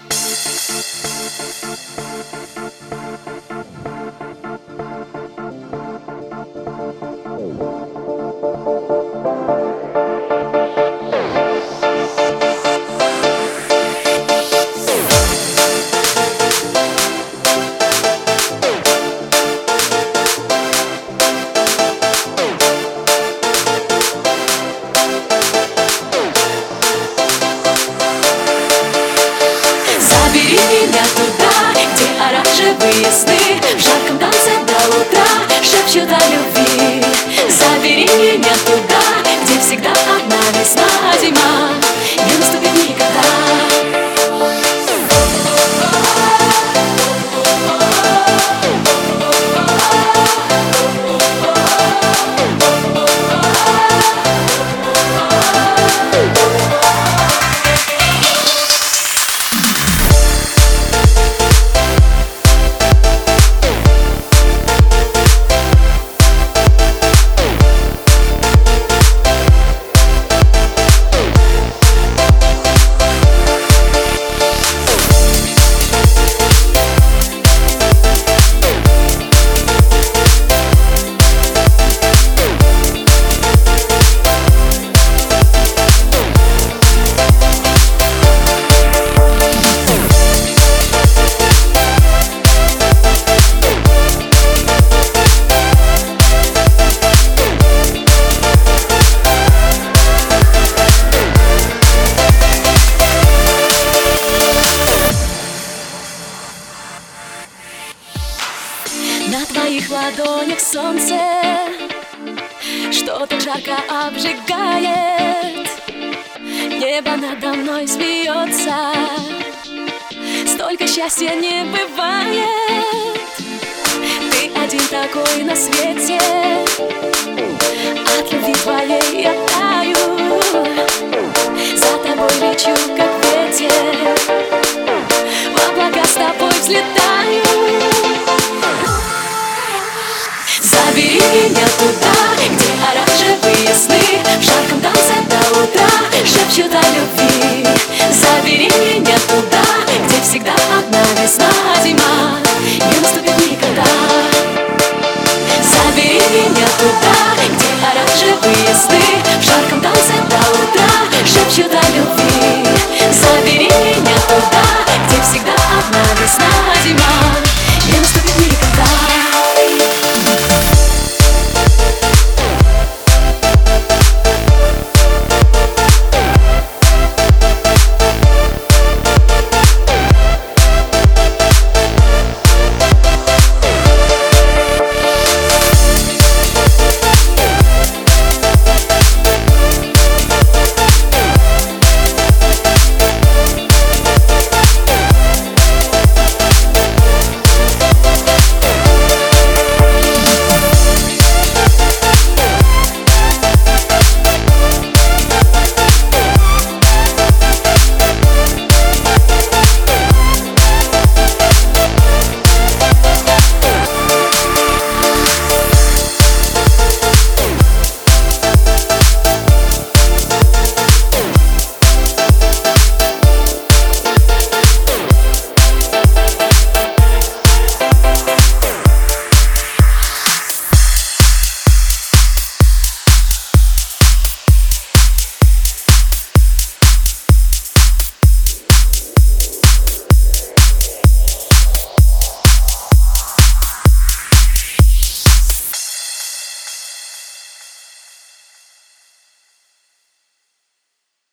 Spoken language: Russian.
Забери меня туда, где оранжевые сны, в жарком танце до утра шепчут о любви. Забери меня туда, где всегда одна весна, зима не наступит никогда. На твоих ладонях солнце, что так жарко обжигает. Небо надо мной смеется, столько счастья не бывает. Ты один такой на свете, от любви твоей я таю. За тобой лечу, как ветер, в облака с тобой взлетаю. Забери меня туда, где оранжевые сны, в жарком танце до утра шепчут о любви. Забери меня туда,